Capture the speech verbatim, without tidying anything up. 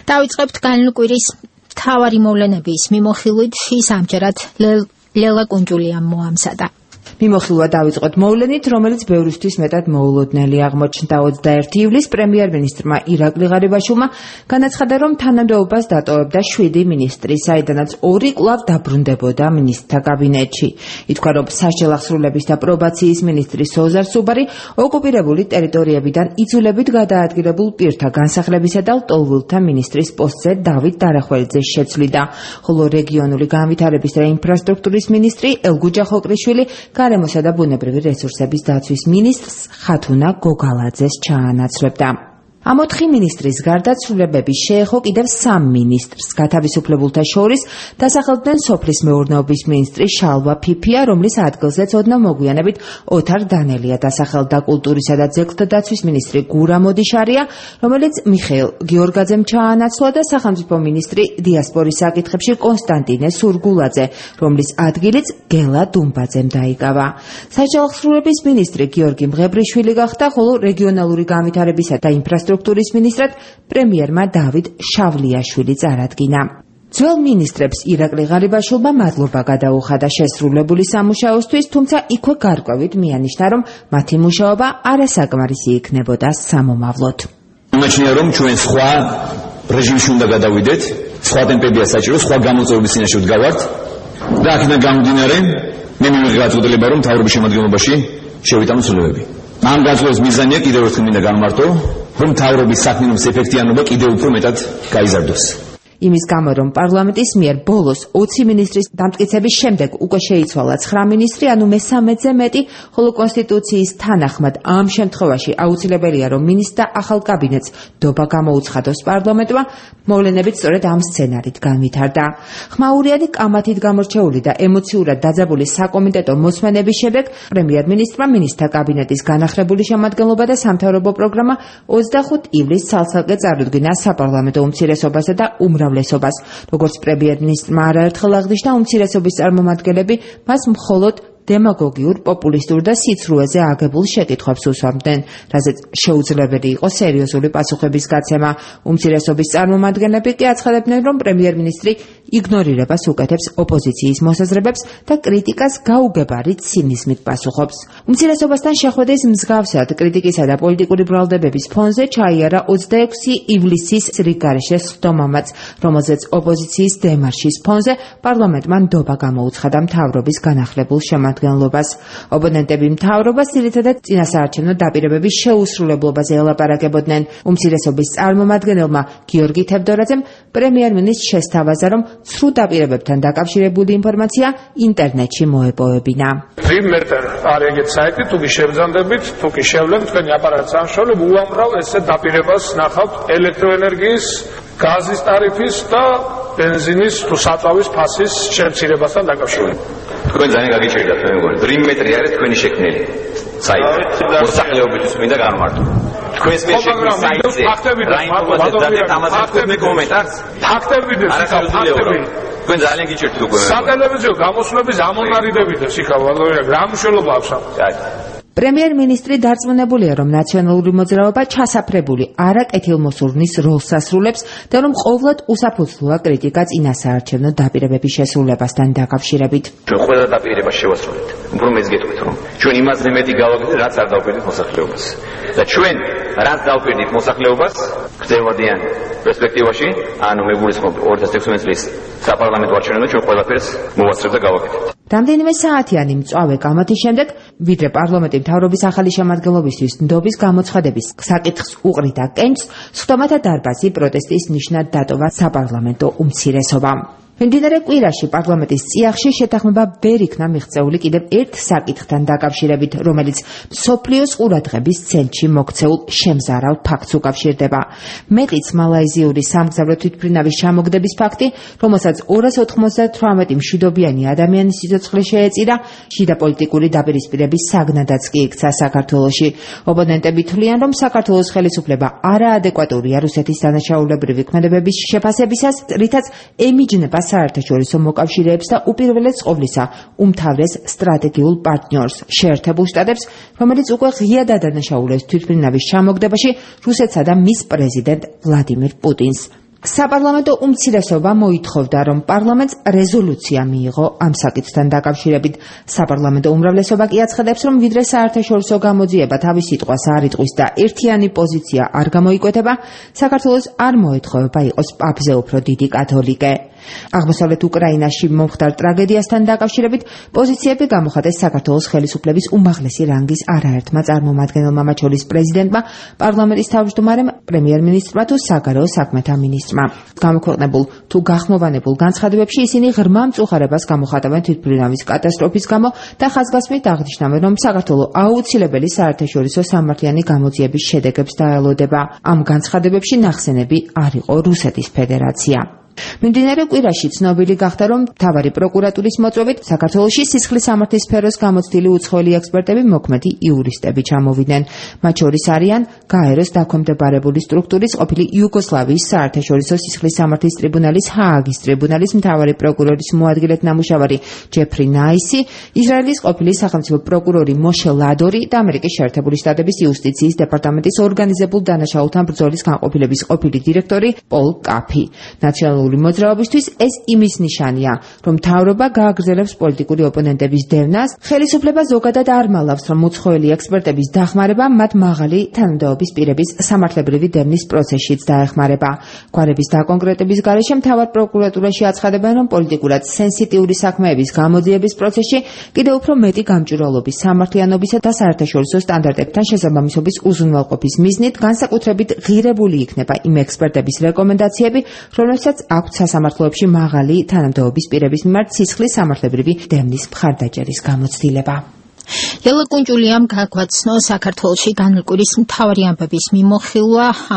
დავიწყებთ განვლილი კვირის მთავარი მოვლენების მიმოხილვით. ის ამჯერად ლელა კუნჯულიამ მოამზადა. მიმოხილვა დავიწყოთ მოვლენით, რომელიც ბევრისთვის მეტად მოულოდნელი აღმოჩნდა. ოცდაერთი ივლისს პრემიერ-მინისტრმა ირაკლი ღარიბაშვილმა განაცხადა, რომ თანამდებობას დატოვებდა შვიდი მინისტრი, საიდანაც ორი კვლავ დაბრუნდებოდა მინისტრთა კაბინეტში. ითქვა, რომ სასჯელახსრულების და პრობაციის მინისტრი სოზარ სუბარი ოკუპირებული ტერიტორიებიდან იძულებით გადაადგილებულ პირთა განსახლებისა და ლტოლვილთა მინისტრის პოსტზე დავით დარახველიძე შეცვლიდა, ხოლო რეგიონული განვითარების და ინფრასტრუქტურის მინისტრი ელგუჯა ხოკრიშვილი გარემოსა და ბუნებრივი რესურსების დაცვის მინისტრს ხათუნა გოგალაძეს ჩაანაცვლებდა. ამ ოთხი მინისტრის გარდა ცვლილებები შეეხო კიდევ სამ მინისტრს. გათავისუფლებულთა შორის დასახელდნენ სოფლის მეურნეობის მინისტრი შალვა ფიფია, რომლის ადგილზეც ოდნავ მოგვიანებით ოთარ დანელია დასახელდა. კულტურისა და ძეგლთა დაცვის მინისტრი გურა მოდიშარია, რომელიც მიხეილ გიორგაძემ ჩაანაცვლა და სახელმწიფო მინისტრი დიასპორის საკითხებში კონსტანტინე სურგულაძე, რომლის ადგილიც გელა დუმბაძემ დაიკავა. სასჯელახსრულების მინისტრი გიორგი მღებრიშვილი გახდა, ხოლო რეგიონალური განვითარებისა და ინფრასტრუქტურის სტრუქტურის მინისტრად პრემიერმა დავით შავლიაშვილი წარადგინა. ძველ მინისტრებს ირაკლი ღარიბაშვილმა მადლობა გადაუხადა შესრულებული სამუშაოსთვის, თუმცა იქვე გარკვევით მიანიშნა, რომ მათი მუშაობა არასაკმარისი იქნებოდა სამომავლოდ. იმაჩნია, რომ ჩვენ სხვა რეჟიმში უნდა გადავიდეთ, სხვა ტემპებია საჭირო, სხვა გამოწვევების წინაშე ვდგავართ და აქედან გამომდინარე მე მივიღე გაწყვეტილება, რომ მთავრობის შემადგენლობაში შევიტანო ცვლილებები. ამ გაწყვეტილების მიზანია კიდევ ერთხელ მინდა განმარტო, რომ მთავრობის საქმიანობის ეფექტიანობა კიდევ უფრო მეტად გაიზარდოს. იმის გამო, რომ პარლამენტის მიერ ბოლოს ოცი მინისტრის დამტკიცების შემდეგ უკვე შეიცვალა ცხრა მინისტრი, ანუ მესამედზე მეტი, ხოლო კონსტიტუციის თანახმად ამ შემთხვევაში აუცილებელია, რომ მინისტრთა ახალ კაბინეტს დობა გამოუცხადოს პარლამენტმა, მოვლენებით სწორედ ამ სცენარით განვითარდა. ხმაურიანი კამათით გამორჩეული და ემოციურად დაძაბული საკომიტეტო მოსმენების შემდეგ პრემიერ-მინისტრმა მინისტრთა კაბინეტის განახლებული შემადგენლობა და სამთავრობო პროგრამა ოცდახუთ ივლისს ცალ-ცალკე წარუდგინა საპარლამენტო უმცირესობასა და უმრავლესობას. როგორც პრემიერ-მინისტრმა არაერთხელ აღნიშნა, უმცირესობის წარმომადგენლები მას მხოლოდ დემაგოგიურ, პოპულისტურ და სიცრუეზე აგებულ შეკითხვებს უსვამდნენ, რაზეც შეუძლებელი იყო სერიოზული პასუხების გაცემა. უმცირესობის წარმომადგენლები კი აცხადებდნენ, რომ პრემიერ-მინისტრი იგნორირებას უკეთებს ოპოზიციის მოსაზრებებს და კრიტიკას გაუგებარი ცინიზმით პასუხობს. უმცირესობასთან შეხვედრის მსგავსად კრიტიკისა და პოლიტიკური ბრალდებების ფონზე ჩაიარა ოცდაექვსი ივლისის რიგგარეშე სხდომამაც, რომელზეც ოპოზიციის დემარშის ფონზე პარლამენტმა ნდობა გამოუცხადა მთავრობის განახლებულ შემადგენლობას. ოპონენტები მთავრობას ძირითადად წინასაარჩევნო დაპირებების შეუსრულებლობაზე ელაპარაკებოდნენ. უმცირესობის წარმომადგენელმა გიორგი თევდორაძემ პრემიერ-მინისტრს შესთავაზა, რომ ცრუ დაპირებებთან დაკავშირებული ინფორმაცია ინტერნეტში მოეპოვებინა. Dream Matter არ ეგეთ საიტი, თუ კი შევძანდებით, თუ კი შევლენ თქვენი აპარატის სამშობლო უამრავ ესე დაპირებას ნახავთ ელექტროენერგიის, გაზის ტარიფის და ბენზინის თუ საწავის ფასის შემცირებასთან დაკავშირებით. თქვენ ძალიან გაგიჭირდათ, მე მგონი. Dream Matter არის თქვენი შექმნელი საიტი. მოსახლეობისთვის მინდა განმარტო. თქვენს მე შექმნილ საიტზე რა ინფორმაცია ამაზე თქვენ კომენტარს? ფაქტები და ფაქტები. თქვენ ძალიან გიჭირდათ უკვე. სატელევიზიო გამოსვლების ამონარიდებით სიკავა, რა მნიშვნელობა აქვს ამ? პრემიერ-მინისტრი დარწმუნებულია, რომ ნაციონალური მოძრაობა ჩასაფრებული არა კეთილმოსურნის როლს ასრულებს და რომ ყოვლად უსაფუძვლოა კრიტიკა წინასაარჩევნო დაპირებების შესრულებასთან დაკავშირებით. ჩვენ ყველა დაპირებას შევასრულეთ. უფრო მეც გეტყვით, რომ ჩვენ იმაზე მეტი გავაკეთეთ, რაც არ დავფერდით მოსახლეობას. და ჩვენ რაც დავფერდით მოსახლეობას, გრძელვადიან პერსპექტივაში, ანუ მე გულისხმობ ორი ათას ექვსმეტ წლის საპარლამენტო არჩევნებში ჩვენ ყველაფერს მოვასწრებთ და გავაკეთებთ. რამდენიმე საათიანი მწვავე კამათის შემდეგ, ვიდრე პარლამენტი მთავრობის ახალი შემადგენლობისთვის ნდობის გამოცხადების საკითხს უყრიდა კენჭს, სხდომათა დარბაზი პროტესტის ნიშნად დატოვა საპარლამენტო უმცირესობამ. მიმდინარე კვირაში პარლამენტის წიაღში შეთანხმება ვერ იქნა მიღწეული კიდევ ერთ საკითხთან დაკავშირებით, რომელიც მსოფლიოს ყურადღების ცენტრში მოქცეულ შემზარავ ფაქტს უკავშირდება. მეტიც მალაიზიური სამგზავრო თვითმფრინავის ჩამოგდების ფაქტი, რომელსაც ორას ოთხმოცდათვრამეტი მშვიდობიანი ადამიანის სიცოცხლე შეეწირა, შიდა პოლიტიკური დაპირისპირების საგნადაც კი იქცა საქართველოში. ოპონენტები თვლიან, რომ საქართველოს ხელისუფლება არაადეკვატურია რუსეთის დანაშაულებრივი ქმედებების შეფასებისას, რითაც ემიჯნება საერთაშორისო მოკავშირეებს და უპირველეს ყოვლისა უმთავრეს სტრატეგიულ პარტნიორს, შეერთებულ შტატებს, რომელიც უკვე ღიად ადანაშაულებს თვითმფრინავის ჩამოგდებაში რუსეთსა და მის პრეზიდენტ ვლადიმირ პუტინს. საპარლამენტო უმცირესობა მოითხოვდა, რომ პარლამენტს რეზოლუცია მიიღო ამ საკითხთან დაკავშირებით. საპარლამენტო უმრავლესობა კი აცხადებს, რომ ვიდრე საერთაშორისო გამოძიება თავის სიტყვას არ იტყვის და ერთიანი პოზიცია არ გამოიკვეთა, საქართველოს არ მოეთხოვება იყოს პაპზე უფრო დიდი კათოლიკე. აღმოსავლეთ უკრაინაში მომხდარ ტრაგედიასთან დაკავშირებით პოზიციები გამოხატეს საქართველოს ხელისუფლების უმაღლესი რანგის არაერთმა წარმომადგენელმა, მათ შორის პრეზიდენტმა, პარლამენტის თავმჯდომარემ, პრემიერ-მინისტრმა თუ საგარეო საქმეთა მინისტრმა. გამოქვეყნებულ თუ გახმოვანებულ განცხადებებში ისინი ღრმა მწუხარებას გამოხატავენ თვითმფრინავის კატასტროფის გამო და ხაზგასმით აღნიშნავენ, რომ საქართველო აუცილებელი საერთაშორისო სამართლიანი გამოძიების შედეგებს დაელოდება. ამ განცხადებებში ნახსენები არ იყო რუსეთის ფედერაცია. მიმდინარე კვირაში ცნობილი გახდა, რომ მთავარი პროკურატურის მოწვევით საქართველოში სისხლის სამართლის სფეროს გამოცდილი უცხოელი ექსპერტები მოქმედი იურისტები ჩამოვიდნენ. მათ შორის არიან გაეროს დაქვემდებარებული სტრუქტურის ყოფილი იუგოსლავიის საერთაშორისო სისხლის სამართლის ტრიბუნალის ჰააგის ტრიბუნალის მთავარი პროკურორის მოადგილედ ნამუშევარი ჯეფრი ნაისი, ისრაელის ყოფილი სახელმწიფო პროკურორი მოშე ლადორი და ამერიკის შეერთებული შტატების იუსტიციის დეპარტამენტის ორგანიზებულ დანაშაულთან ბრძოლის განყოფილების ყოფილი დირექტორი პოლ კაფი. ნაციონალური მოძრაობისთვის ეს იმის ნიშანია, რომ მთავრობა გააგრძელებს პოლიტიკური ოპონენტების დევნას, ხელისუფლება ზოგადად არ მალავს, რომ უცხოელი ექსპერტების დახმარება მათ მაღალი თანამდებობის პირების სამართლებრივი დევნის პროცესშიც დაეხმარება. გვარების დაკონკრეტების გარეშე მთავარ პროკურატურაში აცხადებენ, რომ პოლიტიკურად სენსიტიური საქმეების გამოძიების პროცესში კიდევ უფრო მეტი გამჭვირვალობის, სამართლიანობისა და საერთაშორისო სტანდარტებთან შესაბამისობის უზრუნველყოფის მიზნით განსაკუთრებით ღირებული იქნება იმ ექსპერტების რეკომენდაციები, რომლებსაც აქვთ სასამართლოებში მაღალი თანამდებობის პირების მიმართ სისხლის სამართლებრივი დევნის მხარდაჭერის გამოცდილება. ლელა კუნჯულიამ გაგვაცნო საქართველოში განმკვირის მთავარი ამბების მიმოხილვა.